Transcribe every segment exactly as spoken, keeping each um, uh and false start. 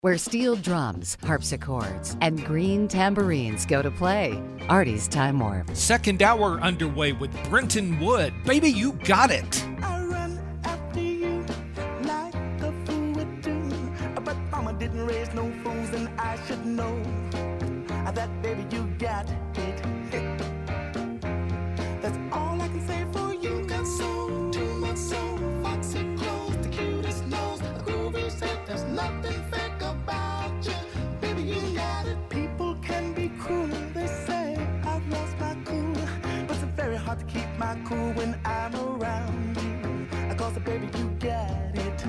where steel drums, harpsichords, and green tambourines go to play. Artie's Time Warp. Second hour underway with Brenton Wood. Baby, you got it. I run after you like a fool would do, but mama didn't raise no fools, and I should know that, baby, you got it. That's all I can say for you. Got soul, too much soul, foxy clothes, the cutest nose, a groovy set. There's nothing fake about you, baby. You got it. People can be cruel. They say I've lost my cool, but it's very hard to keep my cool when I'm around you. Cause, baby, you got it.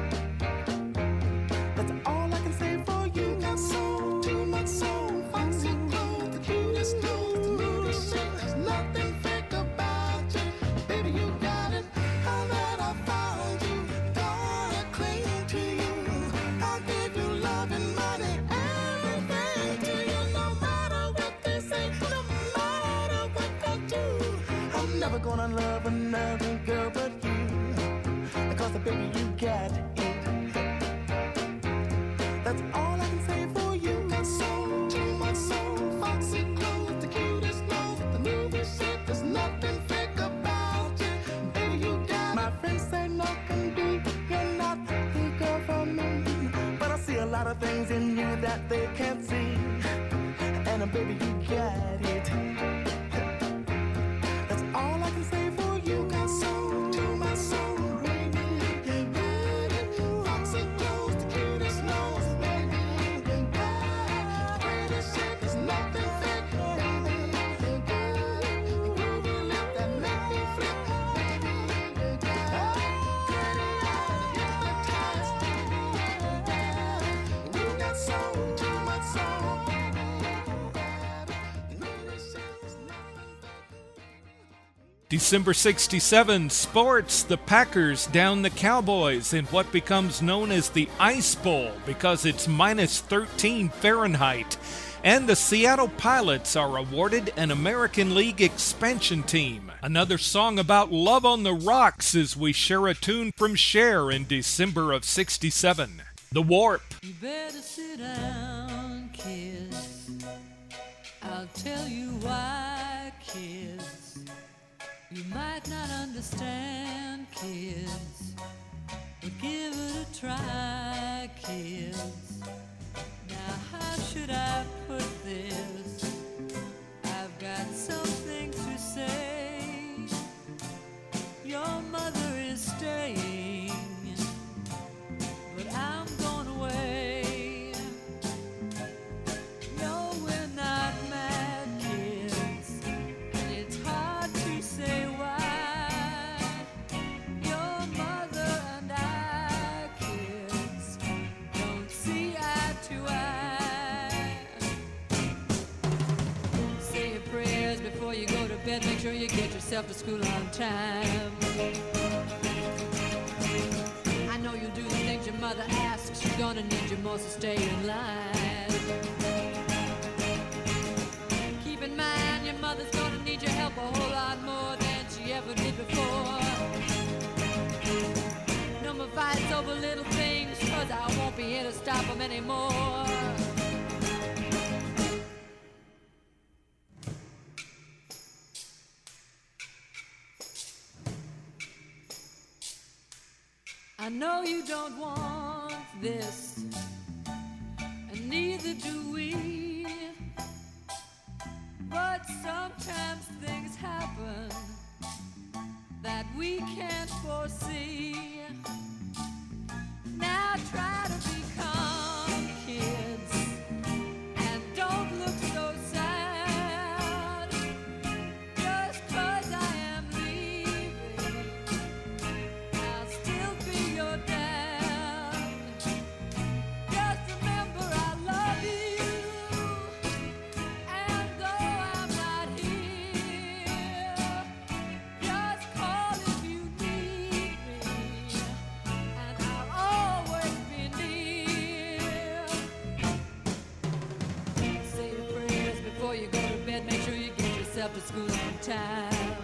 That's all I can say for you. Got soul, too much soul, foxy clothes, the cutest nose, the nudist shit. There's nothing fake about you, baby. You got it. Now that I found you, gonna cling to you. I'll give you love and money, everything to you. No matter what they say, no matter what they do, I'm never gonna love another girl but you. Cause, baby, you got it. That's all I can say for you. Got soul, too much soul, foxy clothes, the cutest nose, the newest shit. There's nothing fake about you, baby. You got it. My friends say no can be, you're not the girl for me, but I see a lot of things in you that they can't see, and uh, baby, you got it. That's all I can say for you. Got soul, too much soul, baby. You got it. Foxy clothes, the cutest nose, baby. You got it. Pretty shit, there's nothing fake, baby. You got it. The groovy lip that make me flip, baby. You got it. Pretty eyes that hypnotize, baby. You got it. You got soul, too much soul, baby. You got it. Pretty shit, there's nothing fake. December sixty-seven, sports. The Packers down the Cowboys in what becomes known as the Ice Bowl because it's minus thirteen Fahrenheit. And the Seattle Pilots are awarded an American League expansion team. Another song about love on the rocks as we share a tune from Cher in December of sixty-seven. The Warp. You better sit down, kids. I'll tell you why, kids. You might not understand, kids, but give it a try, kids. Now, how should I put this? I've got something to say. Your mother is staying, but I'm going away. No, we're not mad, kids, and it's hard to say why. Your mother and I, kids, don't see eye to eye. Say your prayers before you go to bed. Make sure you get yourself to school on time. I know you'll do the things your mother asks. She's gonna need you most to stay in line. Keep in mind your mother's gonna need your help a whole lot more than she ever did before. No more fights over little things, cause I won't be here to stop them anymore. I know you don't want this, and neither do we. But sometimes things happen that we can't foresee. Now try to be calm, kids, and don't look so sad. Just 'cause I am leaving, I'll still be your dad. Just remember I love you, and though I'm not here, just call if you need me, and I'll always be near. Say your prayers before you go to bed. Make sure you get yourself to school on time.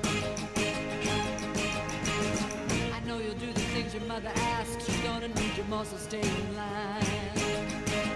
I know you'll do the things your mother asks. She's gonna need you most to stay in line.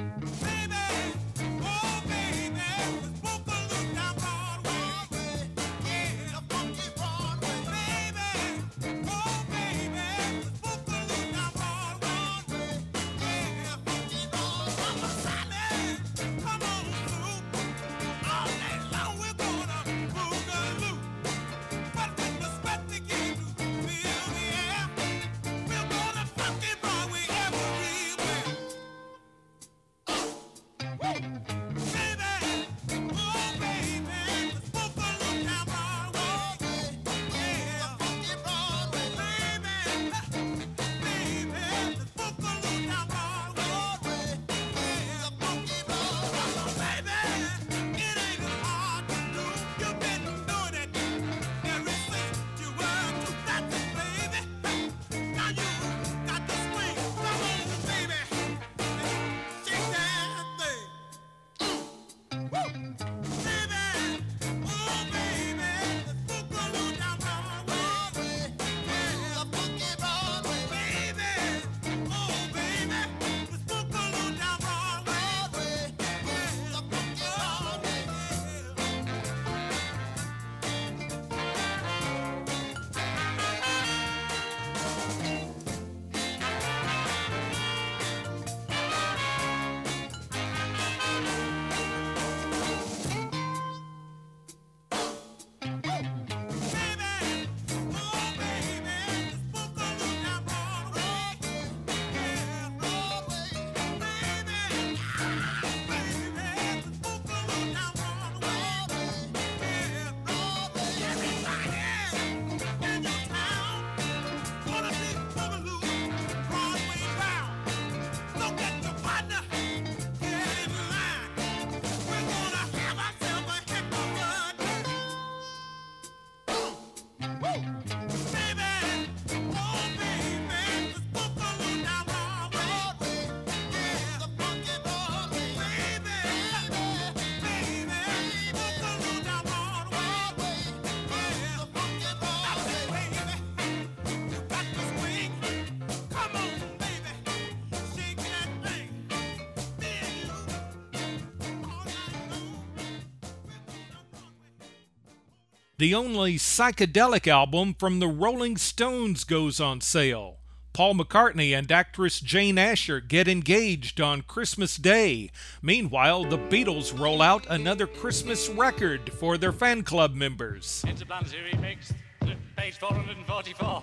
The only psychedelic album from the Rolling Stones goes on sale. Paul McCartney and actress Jane Asher get engaged on Christmas Day. Meanwhile, the Beatles roll out another Christmas record for their fan club members. Interplanetary Remix, page four hundred forty-four.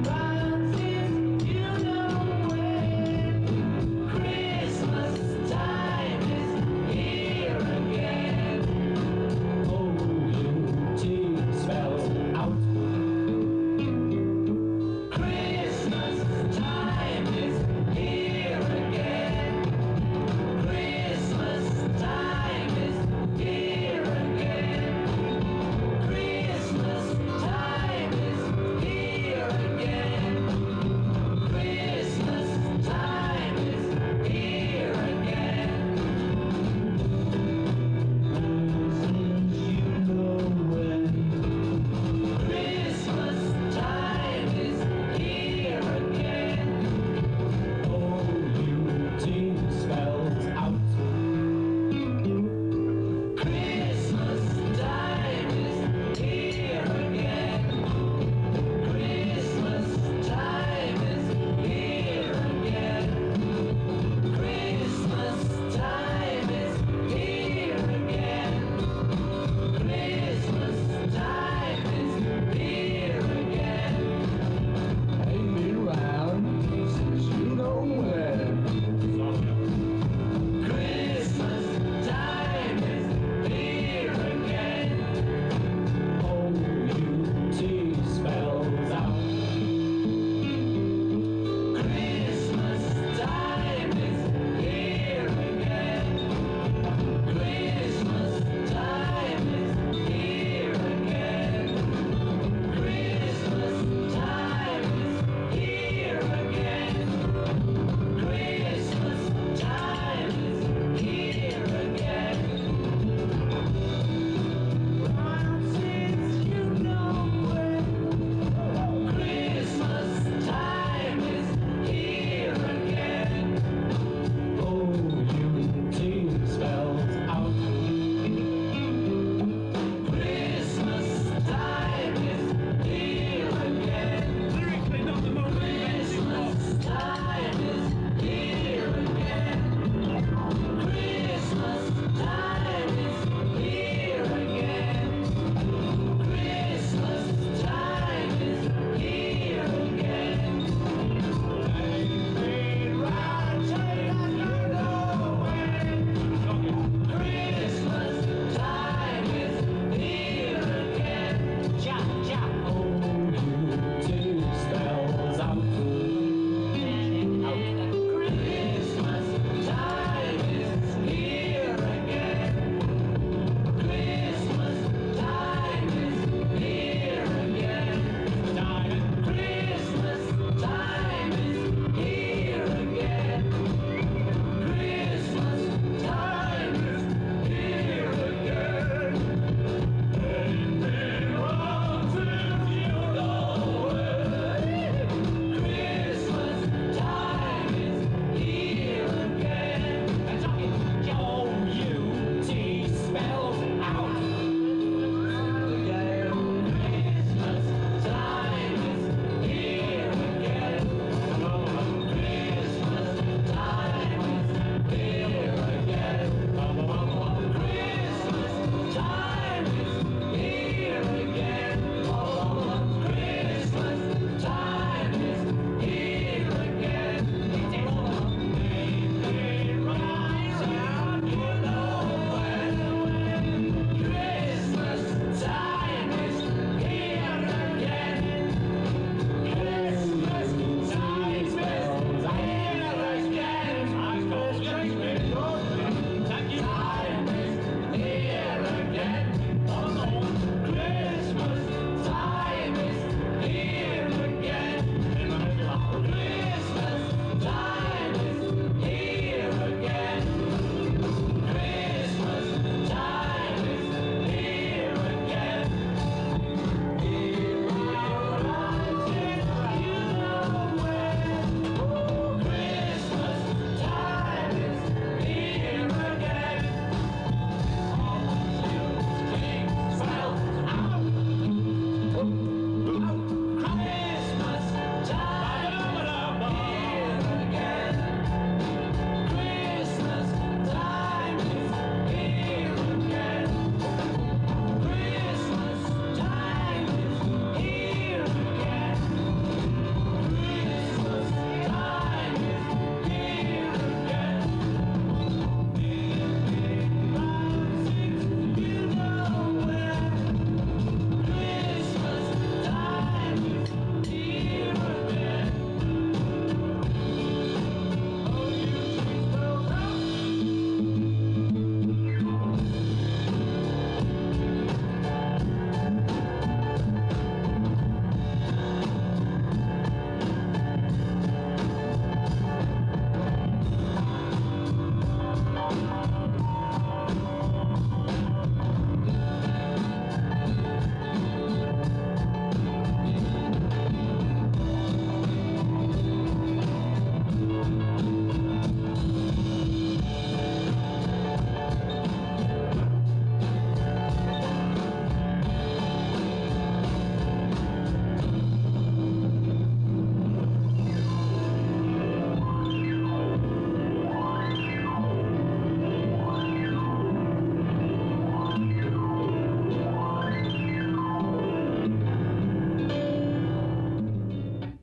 Christmas time.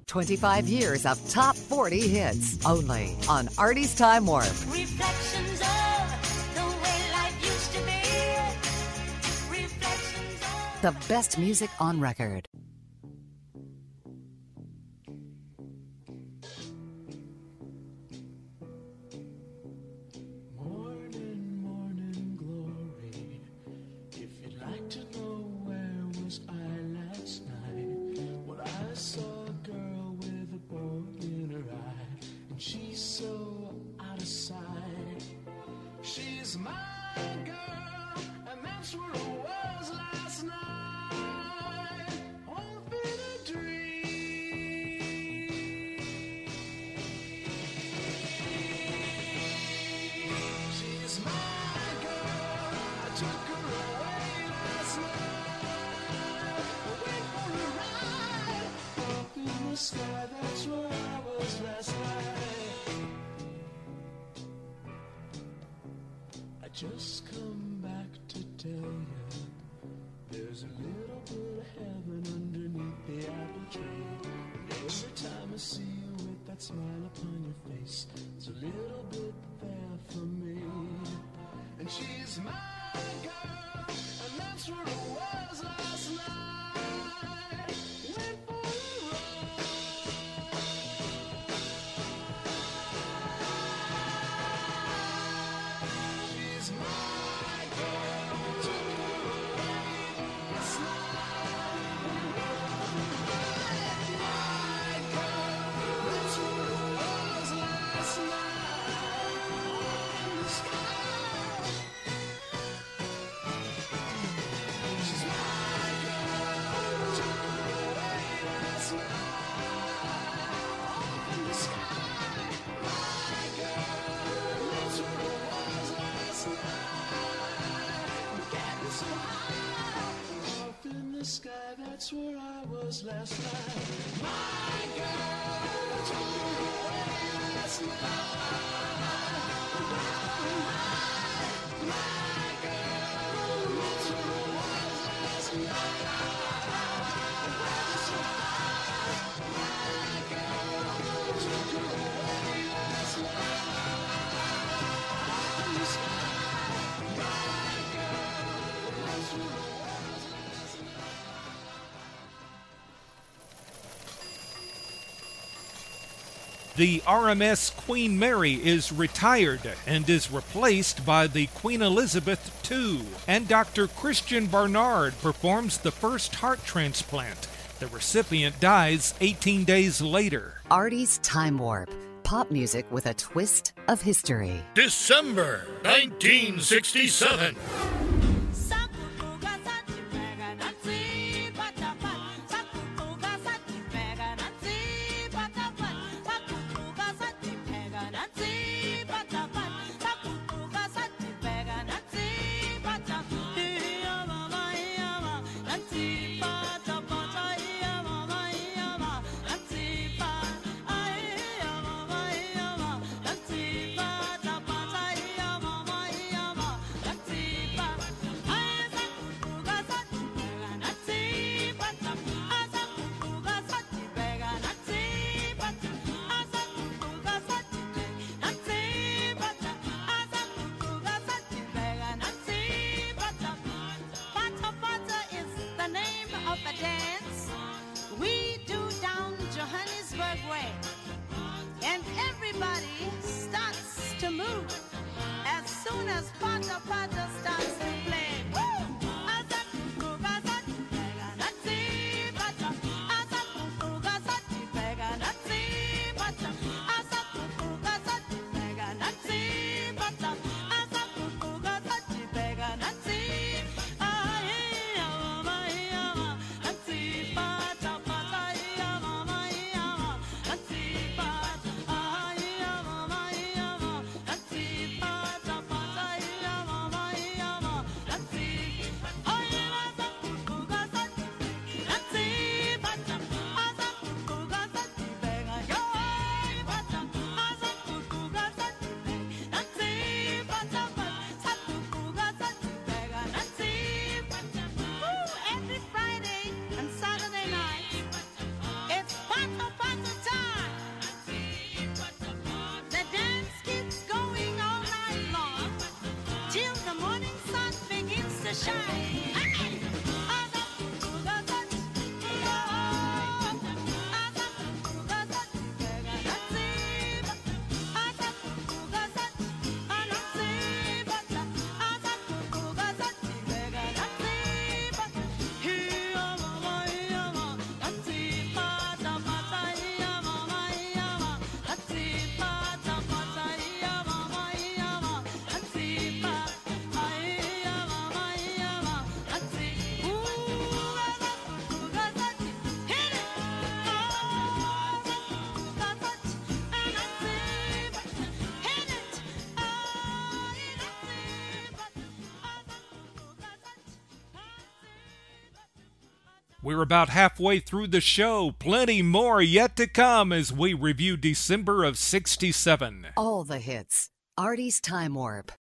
twenty-five years of top forty hits, only on Artie's Time Warp. Reflections of the way life used to be. Reflections of The best music on record. Morning, morning glory. If you'd like to know where was I last night, well, I saw a girl with a boy in her eye, and she's so out of sight. She's my girl, and that's where I was last night, off in a dream. She's my girl, I took her away last night. I went for a ride up in the sky, that's where I was last night. I just come back to tell you, there's a little bit of heaven underneath the apple tree. And every time I see you with that smile upon your face, there's a little bit there for me. And she's my girl, and that's where it was last night. Went for a ride. She's my girl, took her away last night. My girl, that's where it was last night. In the sky. She's my girl, took her away last night. In the sky. My girl, that's where it was last night. Getting so high. Up in the sky, that's where I was last night. My girl, took her away last night. My girl, that's where it was last night. Getting so high. My girl, took her away last night. Up in the sky. My girl, that's where it was last night. The R M S Queen Mary is retired and is replaced by the Queen Elizabeth the Second, and Doctor Christian Barnard performs the first heart transplant. The recipient dies eighteen days later. Artie's Time Warp. Pop music with a twist of history. December nineteen sixty-seven. We're about halfway through the show. Plenty more yet to come as we review December of sixty-seven. All the hits. Artie's Time Warp.